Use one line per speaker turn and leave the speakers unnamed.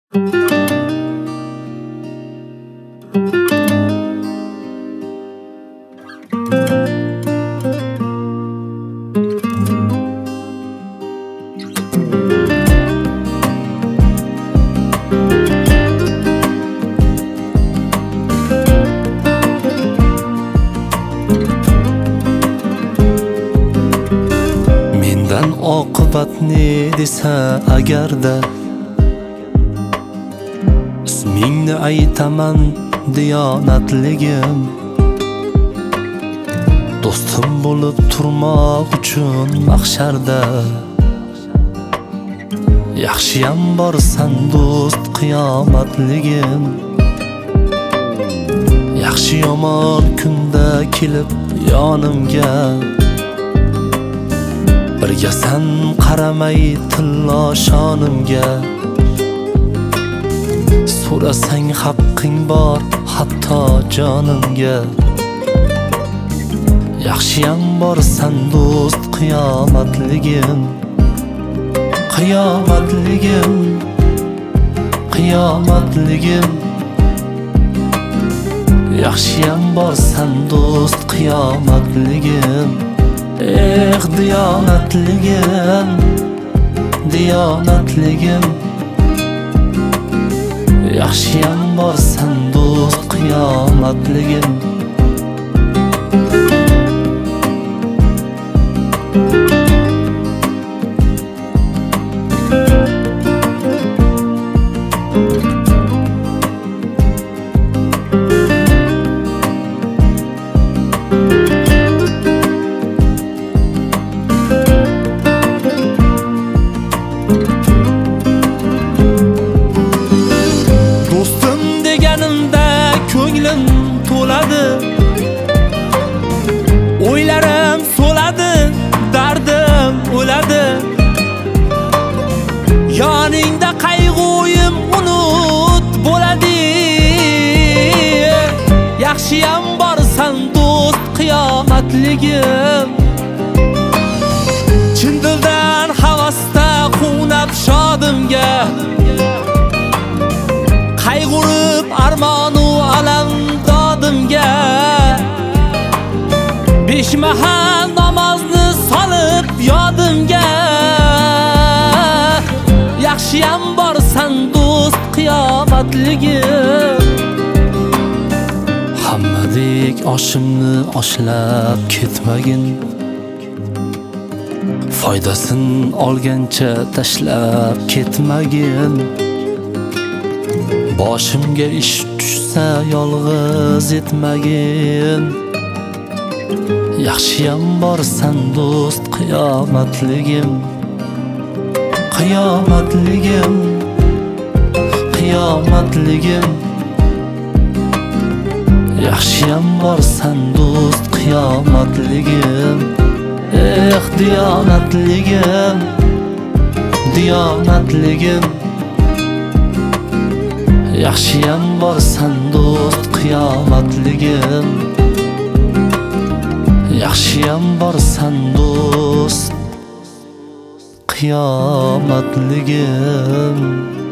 Mendan oqibat ne desa agarda ismingni aytaman diyonatligim, do'stim bo'lib turmoq uchun mahsharda. Yaxshiyam borsan do'st qiyomatligim, yaxshi yomon kunda kelib yonimga, birgasan qaramay tillo shonimga. So'rasang haqqing bor hatto jonimga, yaxshiyam borsan do'st qiyomatligim, qiyomatligim, qiyomatligim. Yaxshiyam borsan do'st qiyomatligim, diyonatligim, diyonatligim. Yaxshiyam borsan do'st qiyomatligim. Ko'nglim to'ladi, o'ylarim so'ladi, dardim o'ladi. Yoningda qayg'uyim unut bo'ladi. Yaxshiyam borsan do'st qiyomatligim, chin dildan havasda quvnab shodimga, qayg'urib armonu alam dodimga. Besh mahal namozni solib yodimga, yaxshiyam borsan do'st qiyomatligim. Hammadek oshimni oshlab ketmagin, foydasin olgancha tashlab ketmagin. Boshimga ish tushsa yolg'iz etmagin, yaxshiyam borsan do'st qiyomatligim, qiyomatligim, qiyomatligim. Yaxshiyam borsan do'st qiyomatligim, diyonatligim, diyonatligim. Yaxshiyam borsan do'st qiyomatligim, yaxshiyam borsan do'st qiyomatligim.